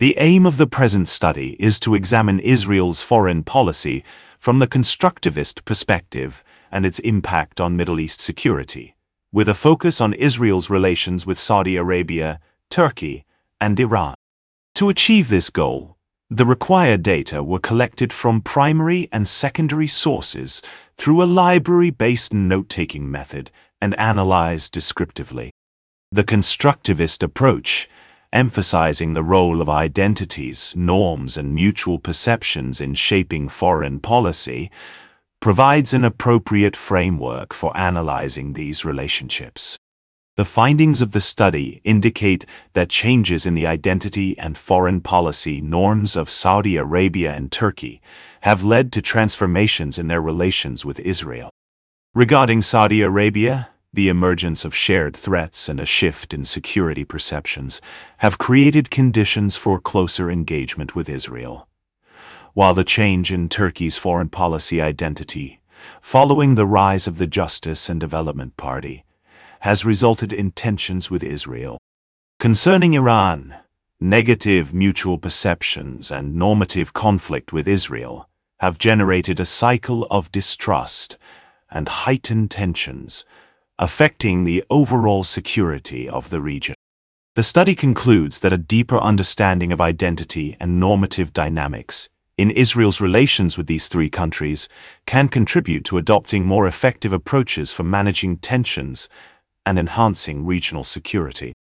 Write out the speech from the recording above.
The aim of the present study is to examine Israel's foreign policy from the constructivist perspective and its impact on Middle East security, with a focus on Israel's relations with Saudi Arabia, Turkey, and Iran. To achieve this goal, the required data were collected from primary and secondary sources through a library-based note-taking method and analyzed descriptively. The constructivist approach, emphasizing the role of identities, norms, and mutual perceptions in shaping foreign policy, provides an appropriate framework for analyzing these relationships. The findings of the study indicate that changes in the identity and foreign policy norms of Saudi Arabia and Turkey have led to transformations in their relations with Israel. Regarding Saudi Arabia, the emergence of shared threats and a shift in security perceptions have created conditions for closer engagement with Israel. While the change in Turkey's foreign policy identity, following the rise of the Justice and Development Party, has resulted in tensions with Israel. Concerning Iran, negative mutual perceptions and normative conflict with Israel have generated a cycle of distrust and heightened tensions, affecting the overall security of the region. The study concludes that a deeper understanding of identity and normative dynamics in Israel's relations with these three countries can contribute to adopting more effective approaches for managing tensions and enhancing regional security.